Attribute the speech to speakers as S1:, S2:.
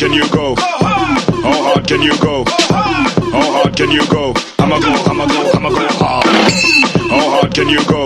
S1: can you go? How hard can you go? How hard can you go? I'ma go hard. How hard can you go?